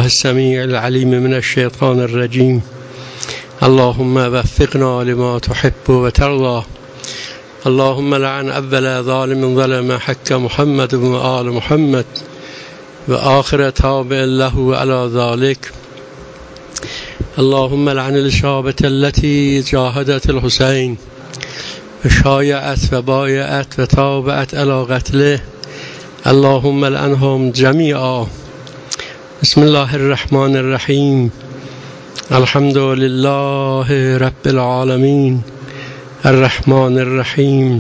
السميع العليم من الشيطان الرجيم. اللهم وفقنا لما تحب وترضى. اللهم لعن أول ظالم ظلم حق محمد وآل محمد وآخر تابع له على ذلك. اللهم لعن الشابة التي جاهدت الحسين وشايعت وبايعت وتابعت على قتله. اللهم لعنهم جميعا. بسم الله الرحمن الرحيم. الحمد لله رب العالمين الرحمن الرحيم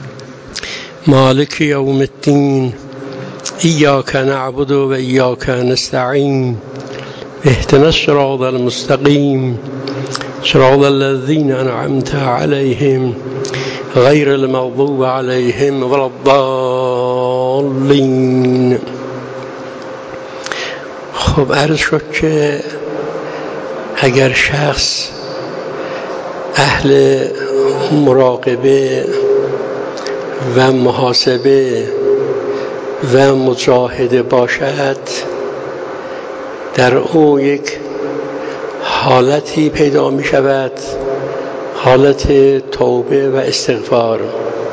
مالك يوم الدين. إياك نعبد وإياك نستعين. اهدنا الصراط المستقيم صراط الذين أنعمت عليهم غير المغضوب عليهم ولا الضالين. خب عرض شد که اگر شخص اهل مراقبه و محاسبه و مجاهده باشد، در او یک حالتی پیدا می شود، حالت توبه و استغفار.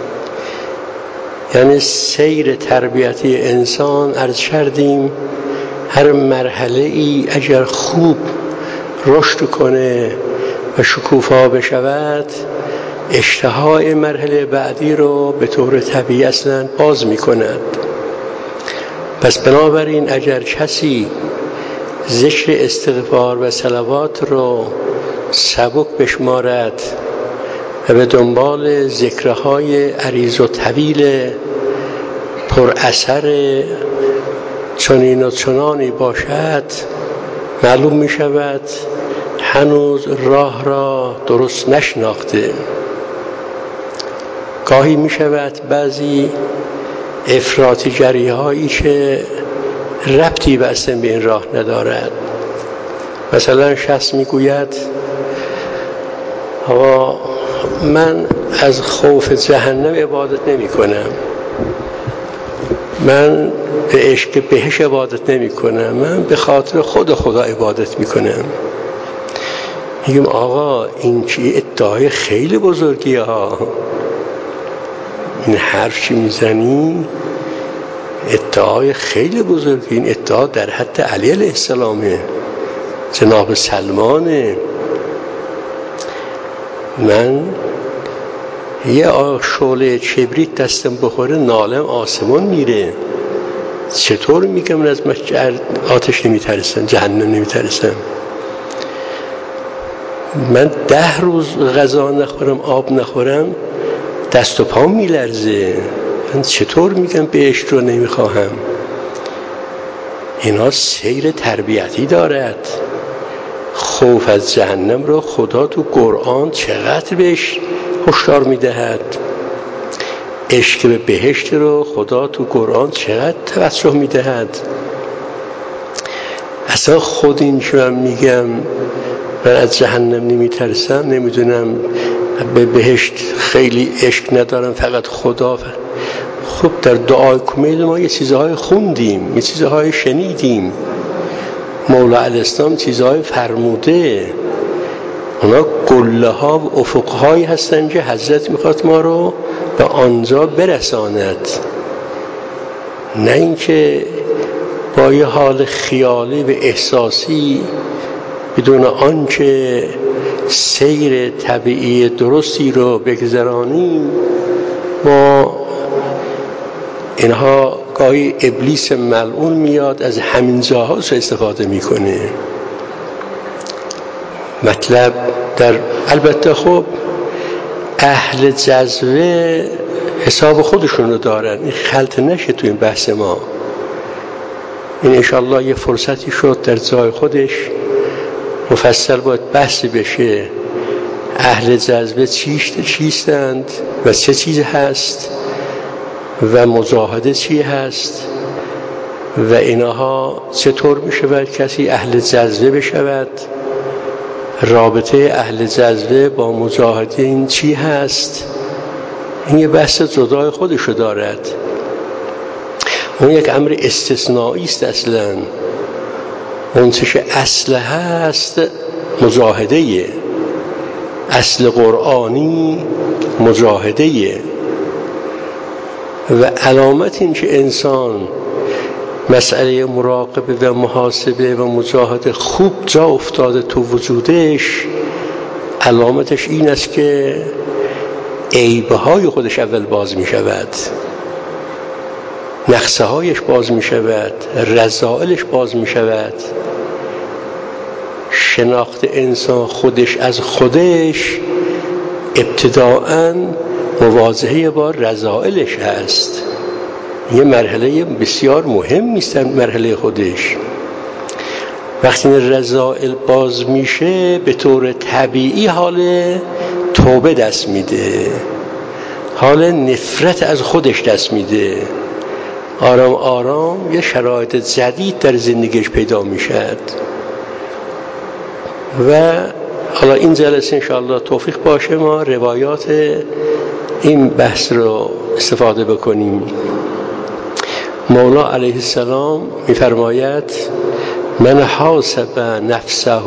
یعنی سیر تربیتی انسان، عرض کردیم هر مرحله ای اگر خوب رشد کنه و شکوفا بشود، اشتهای مرحله بعدی رو به طور طبیعی اصلا باز می کند. پس بنابراین اگر کسی ذکر استغفار و صلوات رو سبک بشمارد و به دنبال ذکرهای عریض و طویل پر اثر چنین و چنانی باشد، معلوم می شود هنوز راه را درست نشناخته. گاهی می شود بعضی افراطی جریه هایی که ربطی به این راه ندارد. مثلا شخص می گوید من از خوف جهنم عبادت نمی کنم، من به عشق بهش عبادت نمی کنم، من به خاطر خدا عبادت می کنم. میگم آقا این که ادعای خیلی بزرگی ها، این حرف چی میزنی؟ ادعای خیلی بزرگی. این ادعا در حد علی علیه السلامه، جناب سلمانه. من یه شعله کبریت دستم بخوره نالم آسمان میره. چطور میگم من از آتش نمیترسم، جهنم نمیترسم؟ من 10 روز غذا نخورم، آب نخورم، دست و پام میلرزه. من چطور میگم بهشت رو نمیخواهم؟ اینا سیر تربیتی دارد. خوف از جهنم رو خدا تو قرآن چقدر بهش هشدار میدهد. عشق به بهشت رو خدا تو قرآن چقدر توجه میدهد. اصلا خود این که من میگم من از جهنم نمیترسم، نمیدونم به بهشت خیلی عشق ندارم، فقط خدا. خب در دعای کمیل ما یه چیزهای خوندیم، یه چیزهای شنیدیم، مولا علیه السلام چیزهای فرموده. اونا قله ها و افق هایی هستن که حضرت میخواد ما رو به آنجا برساند، نه اینکه با یه حال خیالی و احساسی بدون آنکه سیر طبیعی درستی رو بگذرانیم. ما اینها گاهی ابلیس ملعون میاد از همین جاها استفاده میکنه. مطلب البته خب اهل جذبه حساب خودشون رو دارن، این خلط نشه تو این بحث ما. این انشاءالله یه فرصتی شد در جای خودش مفصل باید بحث بشه. اهل جذبه چیستند و چه چیز هست و مجاهده چی هست و اینها چطور میشود کسی اهل جذبه بشود، رابطه اهل جذبه با مجاهدین چی هست. این یه بحث جدای خودشو دارد. اون یک امر استثنایی است اصلا. اون چه اصل هست مجاهده، اصل قرآنی مجاهده. و علامت این که انسان مسئله مراقبه و محاسبه و مجاهده خوب جا افتاده تو وجودش، علامتش این است که عیبهای خودش اول باز می شود، نقصه هایش باز می شود، رذائلش باز می شود. شناخت انسان خودش از خودش ابتداءً مواجهه با رذائلش هست. یه مرحله بسیار مهمی است در مرحله خودش. وقتی رذائل باز میشه به طور طبیعی حال توبه دست میده، حال نفرت از خودش دست میده. آرام آرام یه شرایط جدید در زندگیش پیدا میشد. و حالا این جلسه انشاءالله توفیق باشه ما روایات این بحث رو استفاده بکنیم. مولا علیه السلام میفرماید من حاسب نفسه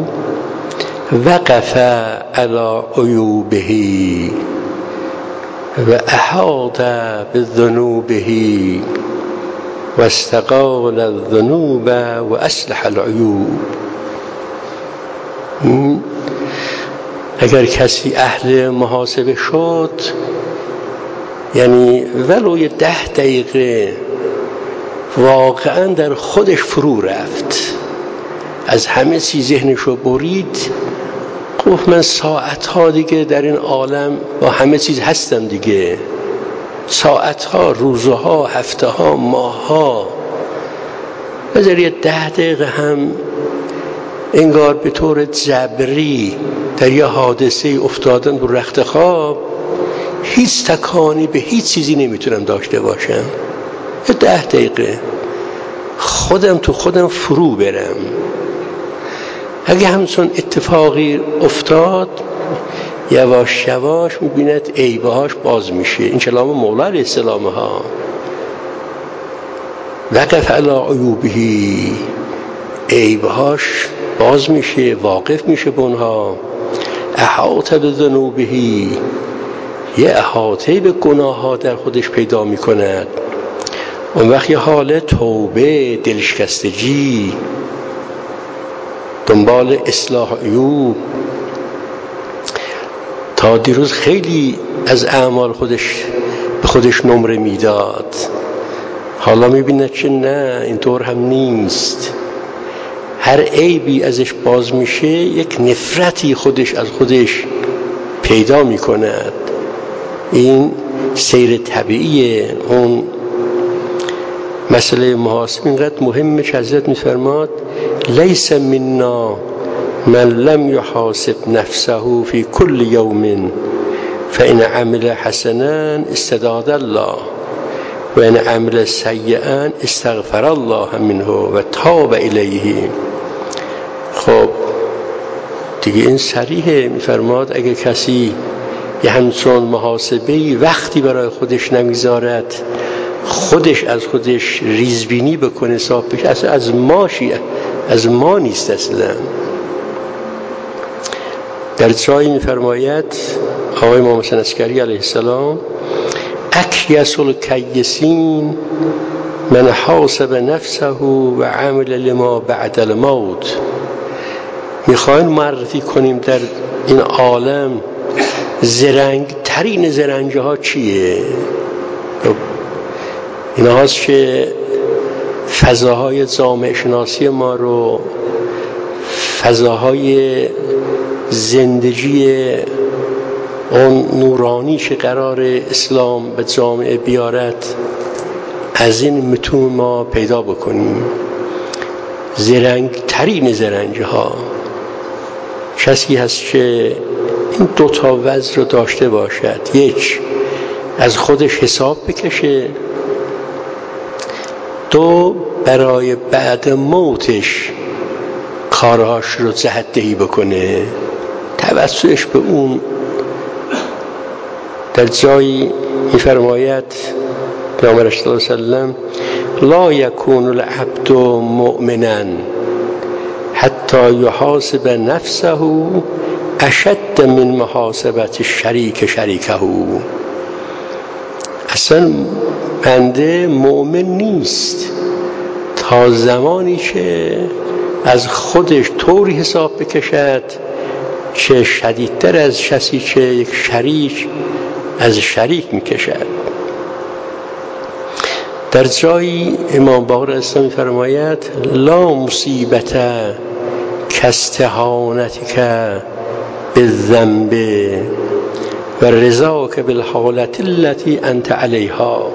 وقف علی عیوبه و احاط بذنوبه و استقال الذنوب و اصلح العیوب. اگر کسی اهل محاسبه شد، یعنی ولو 10 دقیقه واقعا در خودش فرو رفت، از همه چیز ذهنشو برید، گفت من ساعتها دیگه در این عالم با همه چیز هستم دیگه، ساعتها، روزها، هفتهها، ماهها، بذار 10 دقیقه هم انگار به طور جبری در یه حادثه افتادن رو رخت خواب، هیچ تکانی به هیچ چیزی نمیتونم داشته باشم. 10 دقیقه خودم تو خودم فرو برم. اگه همچون اتفاقی افتاد، یواش یواش میبیند عیبهاش باز میشه. این کلام مولا علیه السلام ها. وقف علی عیوبه، عیبهاش باز میشه، واقف میشه به اونها. احاط بذنوبه، یه احاطه به گناه ها در خودش پیدا میکند. اون وقت یه حال توبه، دلشکستگی، دنبال اصلاح عیوب. تا دیروز خیلی از اعمال خودش به خودش نمره میداد، حالا میبینه که نه، اینطور هم نیست. هر عیبی ازش باز میشه یک نفرتی خودش از خودش پیدا میکند. این سیر طبیعی اون مسئله محاسبه اینقدر مهمه که حضرت میفرماد لیس منا من لم يحاسب نفسه في كل يوم فإن عمل حسنا استداد الله و ان عمل سیئا استغفر الله منه و تاب الیه. خب دیگه این صریحه. میفرماد اگه کسی یه همچون محاسبه‌ای وقتی برای خودش نمیذارد، خودش از خودش ریزبینی بکنه، حساب بشه، اصلا از ما نیست اصلا. در جایی میفرماید آقای امام حسن عسکری علیه السلام اکیس الکیسین من حاسب نفسه و عمل لما بعد الموت. میخواین معرفی کنیم در این عالم زرنگ ترین زرنگه ها چیه؟ این هاست که فضاهای جامعه شناسی ما رو، فضاهای زندگی اون نورانی که قرار اسلام به جامعه بیارد، از این متون ما پیدا بکنیم. زرنگ ترین زرنگه ها کسی هست که این 2 وضع رو داشته باشد: یک، از خودش حساب بکشه، 2، برای بعد موتش کارهاش رو جهت‌دهی بکنه، توسلش به اون. در جایی می‌فرماید پیامبر صلی الله علیه و سلم لا یکون العبد مؤمنا حتی یحاسب نفسه اشد من محاسبت شریک شریکه. اصلا بنده مؤمن نیست تا زمانی که از خودش طوری حساب بکشد که شدیدتر از کسی که یک شریک از شریک میکشد. در جایی امام باقر اسلامی فرماید لا مصیبت کاستهانتک بالذنب و رضاک بالحالت التي انت علیها.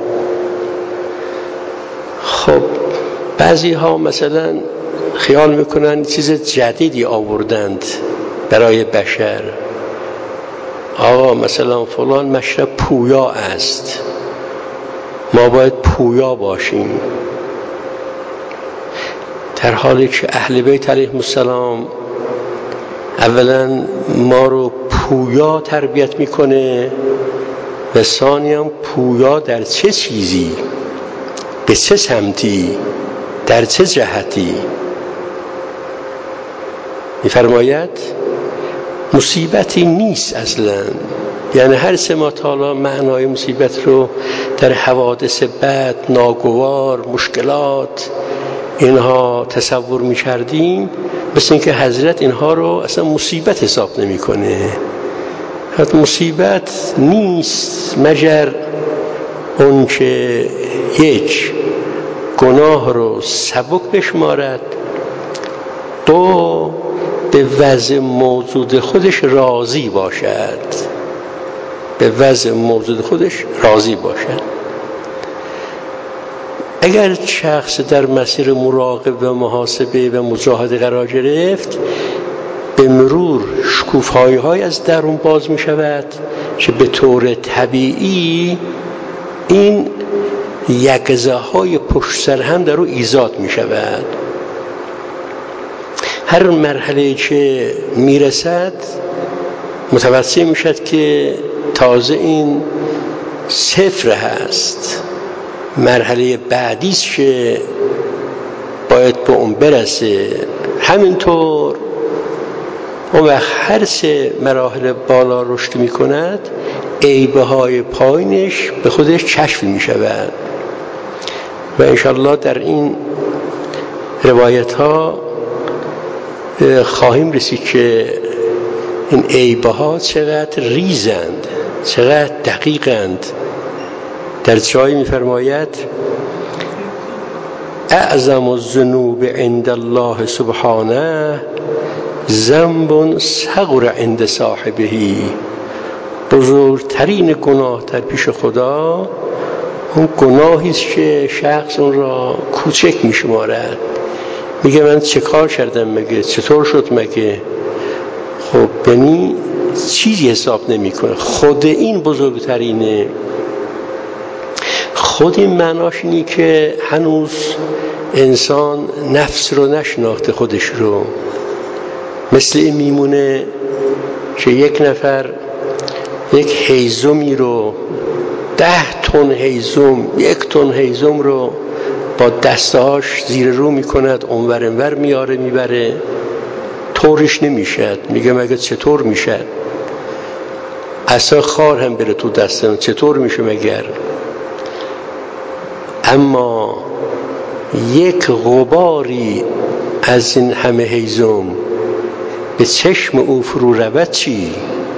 خب بعضی ها مثلا خیال میکنن چیز جدیدی آوردند برای بشر. آقا مثلا فلان مشرب پویا است، ما باید پویا باشیم، در حالی که اهل بیت علیهم السلام اولا ما رو پویا تربیت میکنه و ثانیاً پویا در چه چیزی، به چه سمتی، در چه جهتی. میفرماید مصیبتی نیست اصلا، یعنی هر سه ما تعالی معنای مصیبت رو در حوادث بد، ناگوار، مشکلات اینها تصور می‌کردیم، مثل اینکه حضرت اینها رو اصلا مصیبت حساب نمی‌کنه. حتی مصیبت نیست مگر اون که یک گناه رو سبک بشمارد، دو به وضع موجود خودش راضی باشد، به وضع موجود خودش راضی باشد. اگر شخص در مسیر مراقبه و محاسبه و مجاهده قرار گرفت، به مرور شکوفه‌های از درون باز می شود که به طور طبیعی این یقظه های پشت سر هم در او ایجاد می شود. هر مرحله که می رسد متوسط می شد که تازه این صفر هست، مرحله بعدیست که باید به اون برسه. همینطور اون وقت هر سه مراحل بالا رشد می کند، عیبه های پایینش به خودش کشف می شود و انشالله در این روایت ها خواهیم رسید که این عیبه ها چقدر ریزند، چقدر دقیقند. در جایی می فرماید اعظم الذنوب عند الله سبحانه ذنب صغر عند صاحبه. بزرگترین گناه در پیش خدا اون گناهی است که شخص اون را کوچک می شمارد، میگه من چه کار کردم مگه، چطور شد مگه. خب بنی چیزی حساب نمی کنه. خود این بزرگترینه. خود این معناش اینی که هنوز انسان نفس رو نشناخته، خودش رو. مثل این میمونه که یک نفر یک هیزمی رو 10 تن هیزم، 1 تن هیزم رو با دستهاش زیر رو میکند، اونور انور میاره میبره، طورش نمیشد. میگه مگه چطور میشد؟ اصلا خار هم بره تو دستم چطور میشه مگر؟ اما یک غباری از این همه هیزم به چشم او فرو رود چی؟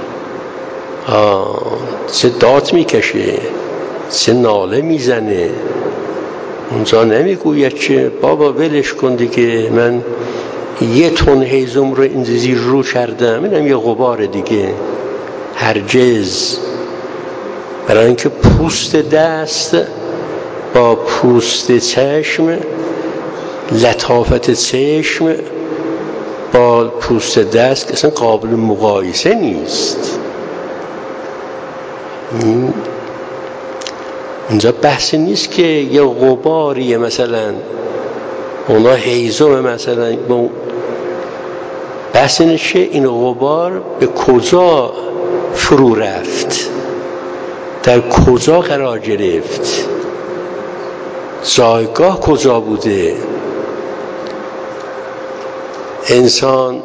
چه داد میکشه، چه ناله میزنه. اونجا نمیگوید که بابا ولش کن دیگه، من 1 تن هیزم رو اینجا زیر رو کردم، اینم یه غبار دیگه. هرگز. برای اینکه پوست دست با پوست چشم، لطافت چشم با پوست دست اصلا قابل مقایسه نیست. اینجا بحث نیست که یه غباریه مثلا اونا هیزم مثلا، بحث اینه که این غبار به کجا فرو رفت، در کجا قرار گرفت، جایگاه کجا بوده. انسان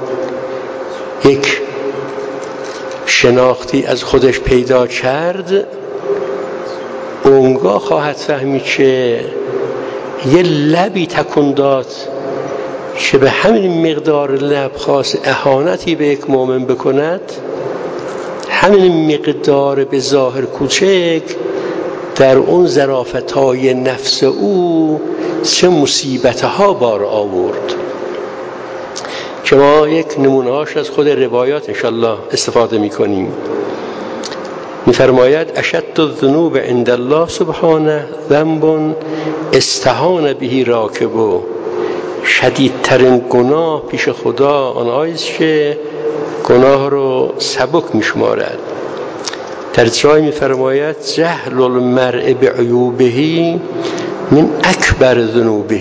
یک شناختی از خودش پیدا کرد، اونگاه خواهد فهمید که یه لبی تکون داد که به همین مقدار لب خواست اهانتی به یک مؤمن بکند، همین مقدار به ظاهر کوچک در اون ظرافت‌های نفس او چه مصیبت‌ها بار آورد. که ما یک نمونه‌هاش از خود روایات انشالله استفاده می‌کنیم. می‌فرماید اشد الذنوب عند الله سبحانه ذنب استهان به راکبه، شدیدترین گناه پیش خدا آن است که گناه رو سبک می‌شمارد. در جای می‌فرماید جهل المرء بعیوبه من اکبر ذنوبه،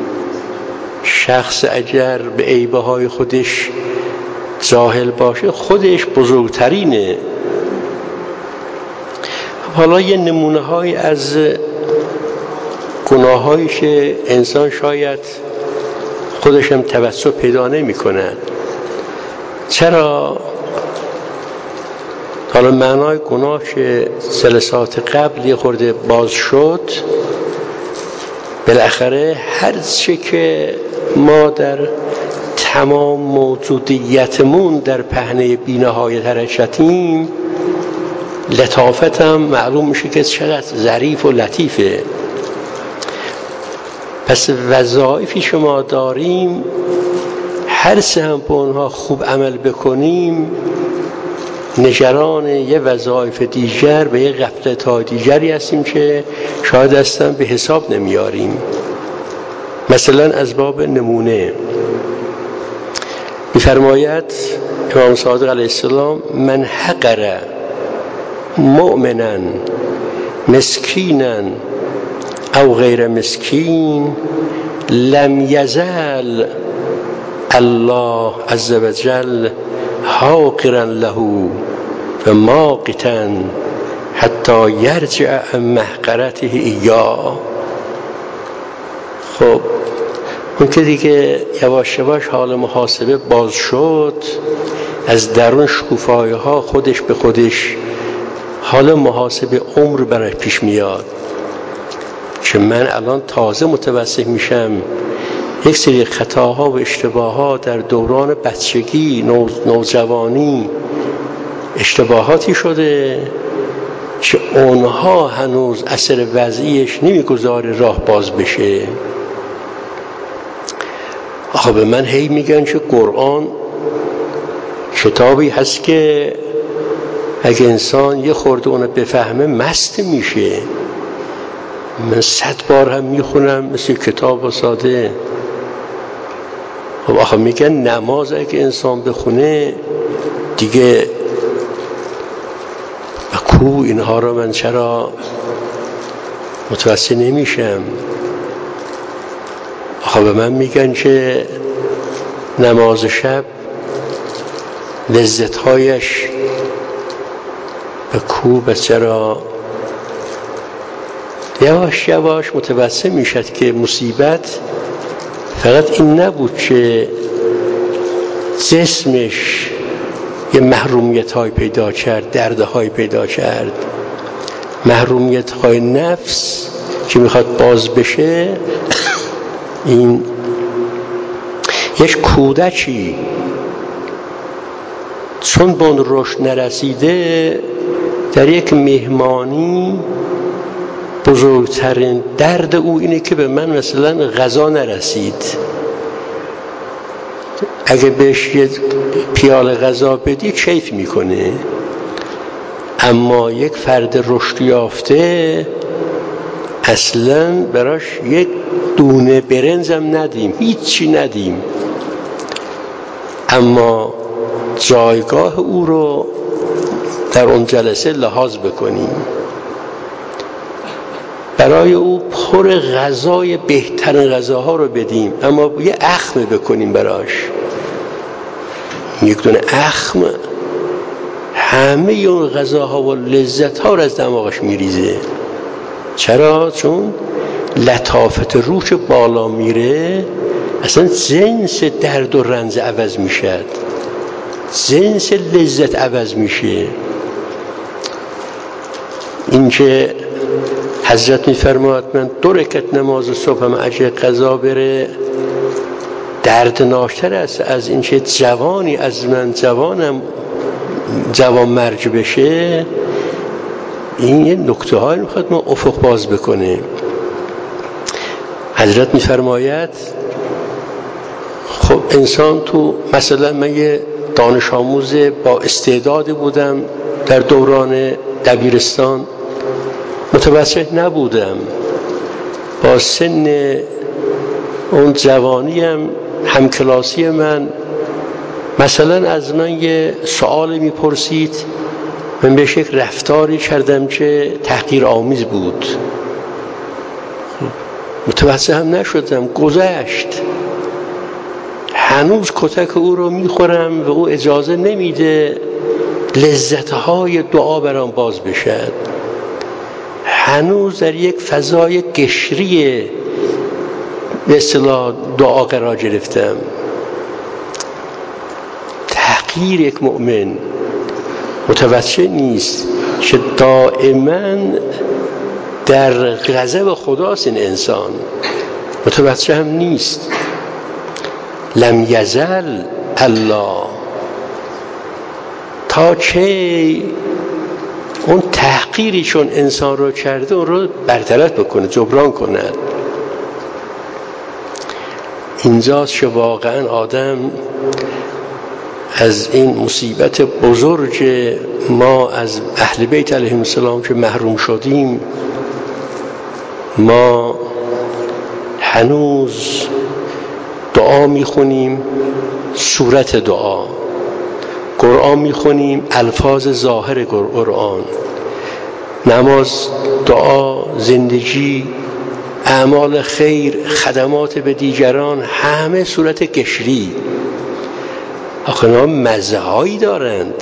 شخص اگر به عیب‌های خودش جاهل باشه خودش بزرگترینه. حالا یه نمونه‌های از گناهایی که انسان شاید خودش هم توسط پیدا نمی‌کند. چرا؟ حالا معنای گناه که جلسات قبل یه خورده باز شد، بالاخره هر چه که ما در تمام موجودیتمون در پهنه بی‌نهایت حرکتیم، لطافت هم معلوم میشه که چقدر ظریف و لطیفه. پس وظایفی شما داریم، هر چه هم به اونها خوب عمل بکنیم، نگران یه وظایف دیگر به یه غفلت‌های دیگری هستیم که شاید اصلا به حساب نمیاریم. مثلا از باب نمونه می‌فرماید امام صادق علیه السلام من حقر مؤمنا مسکینا او غیر مسکین لم یزل الله عز وجل حاقرا له و ماقتا حتی یرجع عن محقرته ایاه. خب اون که دیگه یواش یواش حال محاسبه باز شد، از درون شکوفایی ها خودش به خودش حال محاسبه عمر برای پیش میاد که من الان تازه متوسط میشم یک سری خطاها و اشتباهها در دوران بچگی، نوجوانی اشتباهاتی شده که اونها هنوز اثر وضعیش نمیگذاره راه باز بشه. آخه به من هی میگن که قرآن کتابی هست که اگه انسان یه خورده اونو بفهمه مست میشه. من 100 بار هم میخونم مثل کتاب و ساده. خب آخه میگن نماز اگه انسان بخونه دیگه کو اینها رو من چرا متوسل نمیشم؟ آخه به من میگن که نماز شب لذتهایش به کو بس چرا؟ یواش یواش متوسل میشد که مصیبت فقط این نبود که جسمش یه محرومیت های پیدا کرد، دردهای پیدا کرد، محرومیت های نفس که میخواد باز بشه. این یک کودکی چون به اون رشد نرسیده در یک مهمانی بزرگترین درد او اینه که به من مثلا غذا نرسید. اگه بهش یه پیاله غذا بدی کیف میکنه، اما یک فرد رشد یافته اصلا براش یک دونه برنزم ندیم، هیچی ندیم، اما جایگاه او رو در اون جلسه لحاظ بکنیم، برای او پر غذای بهترین غذاها رو بدیم، اما یه اخم بکنیم براش، یک دونه اخم همه اون غذاها و لذتها رو از دماغش میریزه. چرا؟ چون لطافت روح بالا میره، اصلا جنس درد و رنج عوض میشه، جنس لذت عوض میشه. این که حضرت میفرماد من 2 رکعت نماز صبحم اگه قضا بره دردناکتر است از این که جوانی از من جوان مرگ بشه. این یه نکته هایی میخواد ما افق باز بکنه. حضرت میفرماید خب انسان تو مثلا من یه دانش آموز با استعداد بودم در دوران دبیرستان، متوسط نبودم، با سن اون جوانیم همکلاسی من مثلا از من یه سوال میپرسید، من بهش یک رفتاری کردم که تحقیرآمیز بود، متوسط هم نشدم، گذشت. هنوز کتک او رو میخورم و او اجازه نمیده لذتهای دعا برام باز بشد. هنوز در یک فضای قشری به اصطلاح دعا قرار گرفتم. تحقیر یک مؤمن متوجه نیست که دائما در غضب خداست. این انسان متوجه هم نیست. لم یزل الله، تا که اون تحقیری چون انسان رو کرده اون رو برطرف بکنه، جبران کنه. اینجاست که واقعا آدم از این مصیبت بزرگ ما از اهل بیت علیهم السلام که محروم شدیم، ما هنوز دعا میخونیم صورت دعا، قرآن میخونیم الفاظ ظاهر قرآن، نماز، دعا، زندگی، اعمال خیر، خدمات به دیگران، همه صورت قشری. آخه اینا مزه هایی دارند،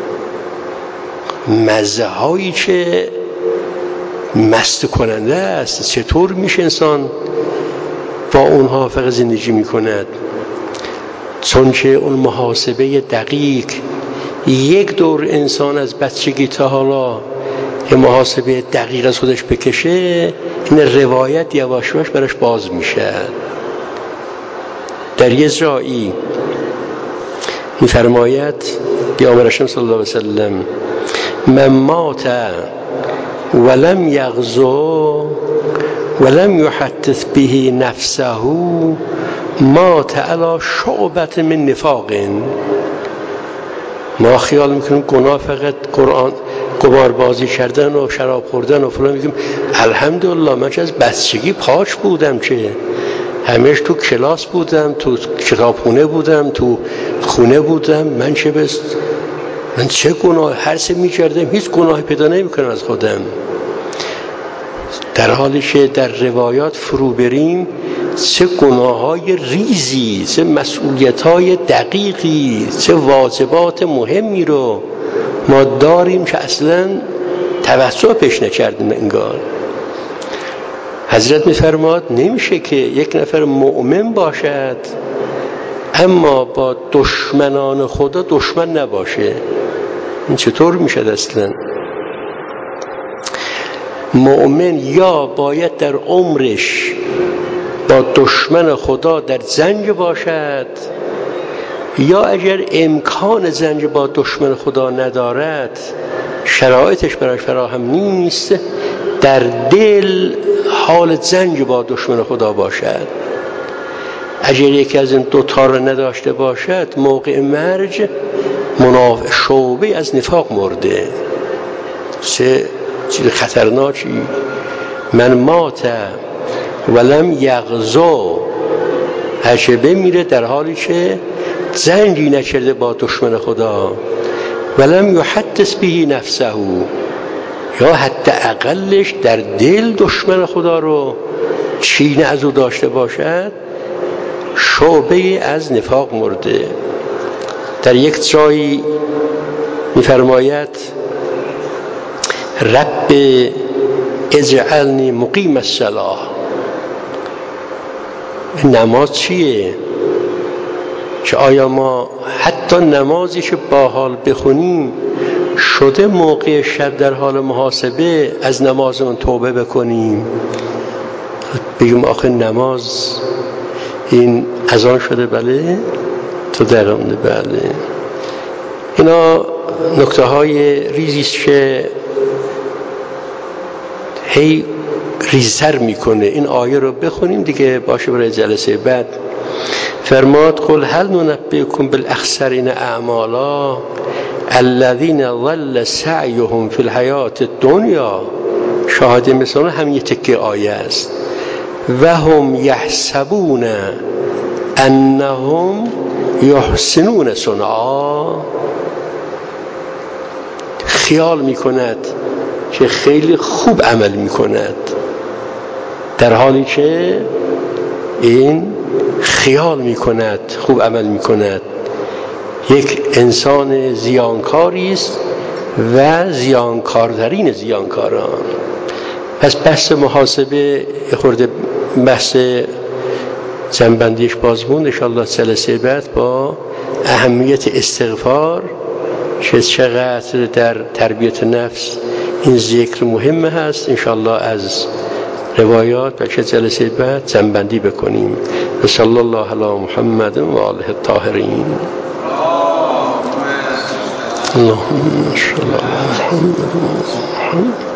مزه هایی که مست کننده است. چطور میشه انسان با اونها فقط زندگی میکند؟ چون که اون محاسبه دقیق، یک دور انسان از بچگی تا حالا یه محاسبه دقیق از خودش بکشه، این روایت یواش یواش براش باز میشه. در یه جایی میفرماید پیامبر اکرم صلی الله علیه وسلم من مات ولم یغزو ولم یحدث به نفسه مات علی شعبة من نفاق. ما خیال میکنیم گناه فقط قمار بازی کردن و شراب خوردن و فلان. میگیم الحمدلله من که از بچگی پاک بودم، که همیشه تو کلاس بودم، تو کتابخونه بودم، تو خونه بودم، من چه گناه هر سه میکردم، هیچ گناهی پیدا نمیکنم از خودم. در حالی که در روایات فرو بریم چه گناههای ریزی، چه مسئولیتهای دقیقی، چه واجبات مهمی رو ما داریم که اصلا توسع پیش نکردیم. انگار حضرت میفرماد نمیشه که یک نفر مؤمن باشد اما با دشمنان خدا دشمن نباشه. این چطور میشد اصلا؟ مؤمن یا باید در عمرش با دشمن خدا در جنگ باشد، یا اگر امکان جنگ با دشمن خدا ندارد، شرایطش براش فراهم نیست، در دل حال جنگ با دشمن خدا باشد. اگر یکی از این دوتا رو نداشته باشد، موقع مرگ شعبه از نفاق مرده. چه چیز خطرناکی. من مات ولم یغزو، هرچه بمیره در حالی که جنگی نکرده با دشمن خدا، ولم یحدث به نفسه، یا حتی اقلش در دل دشمن خدا رو چینه از او داشته باشد، شعبه از نفاق مرده. در یک جایی می‌فرماید رب اجعلنی مقیم الصلاة نماز چیه؟ که آیا ما حتی نمازی که با حال بخونیم شده موقع شب در حال محاسبه از نمازمون توبه بکنیم، بگیم آخه نماز این اذان شده، بله تو درمونه، بله. اینا نکته های ریزیست که هی ریزتر میکنه. این آیه رو بخونیم دیگه باشه برای جلسه بعد. فرماد قل هل ننبئکم بالاخسرین اعمالا الذین ضل سعیهم فی الحیات الدنیا. شاهد مثال هم یه تکه آیه است. و هم یحسبون انهم یحسنون صنعا. خیال میکند که خیلی خوب عمل میکند، در حالی که این خیال میکند خوب عمل میکند. یک انسان زیانکاری است و زیانکارترین زیانکاران. پس بحث محاسبه خورده بحث جنبندیش بازموند انشاءالله جلسه بعد با اهمیت استغفار که چقدر در تربیت نفس این ذکر مهم هست انشاءالله از روایات و چه جلسه بعد جنبندی بکنیم. صلی الله علی محمد و آله الطاهرین. اللهم صل علی محمد.